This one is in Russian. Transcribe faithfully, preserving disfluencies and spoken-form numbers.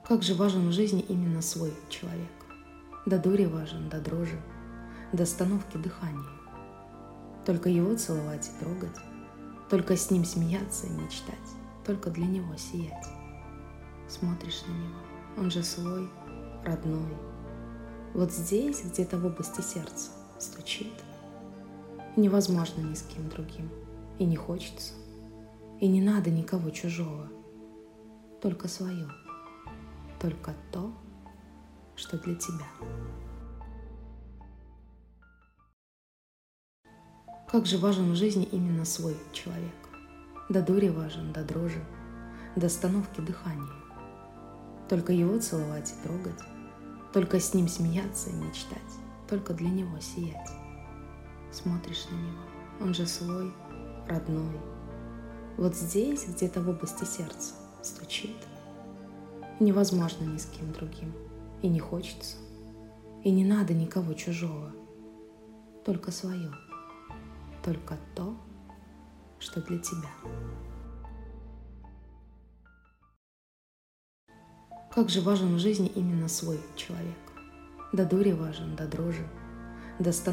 Как же важен в жизни именно свой человек. До дури важен, до дрожи, до остановки дыхания. Только его целовать и трогать, только с ним смеяться и мечтать, только для него сиять. Смотришь на него, он же свой, родной. Вот здесь, где-то в области сердца, стучит. Невозможно ни с кем другим, и не хочется, и не надо никого чужого, только свое, только то, что для тебя. Как же важен в жизни именно свой человек. До дури важен, до дрожи, до остановки дыхания. Только его целовать и трогать, только с ним смеяться и мечтать, только для него сиять. Смотришь на него, он же свой, родной. Вот здесь, где-то в области сердца, стучит. Невозможно ни с кем другим, и не хочется, и не надо никого чужого, только свое, только то, что для тебя. Как же важен в жизни именно свой человек. До дури важен, до дрожи, до остановки